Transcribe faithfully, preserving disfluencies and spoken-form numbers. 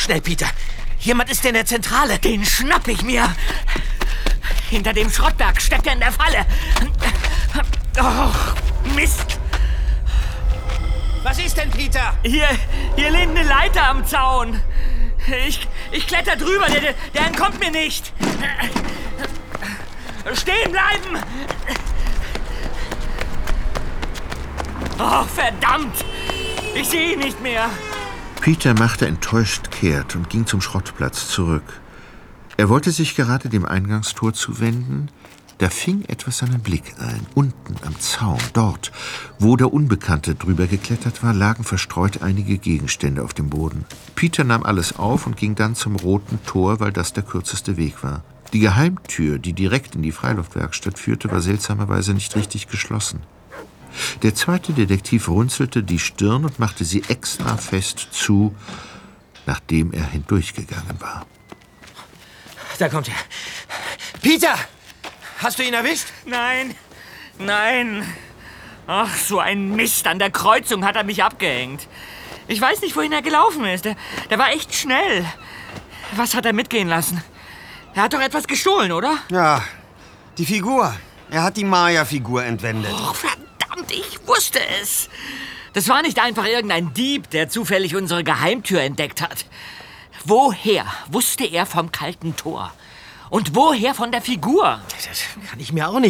Schnell, Peter. Jemand ist in der Zentrale. Den schnapp ich mir. Hinter dem Schrottberg steckt er in der Falle. Oh, Mist. Was ist denn, Peter? Hier, hier lehnt eine Leiter am Zaun. Ich, ich kletter drüber, der, der entkommt mir nicht. Stehen bleiben! Oh, verdammt! Ich sehe ihn nicht mehr. Peter machte enttäuscht kehrt und ging zum Schrottplatz zurück. Er wollte sich gerade dem Eingangstor zuwenden, da fing etwas seinen Blick ein. Unten am Zaun, dort, wo der Unbekannte drüber geklettert war, lagen verstreut einige Gegenstände auf dem Boden. Peter nahm alles auf und ging dann zum Roten Tor, weil das der kürzeste Weg war. Die Geheimtür, die direkt in die Freiluftwerkstatt führte, war seltsamerweise nicht richtig geschlossen. Der zweite Detektiv runzelte die Stirn und machte sie extra fest zu, nachdem er hindurchgegangen war. Da kommt er. Peter! Hast du ihn erwischt? Nein, nein. Ach, so ein Mist. An der Kreuzung hat er mich abgehängt. Ich weiß nicht, wohin er gelaufen ist. Der, der war echt schnell. Was hat er mitgehen lassen? Er hat doch etwas gestohlen, oder? Ja, die Figur. Er hat die Maya-Figur entwendet. Oh, verdammt, ich wusste es. Das war nicht einfach irgendein Dieb, der zufällig unsere Geheimtür entdeckt hat. Woher wusste er vom kalten Tor? Und woher von der Figur? Das kann ich mir auch nicht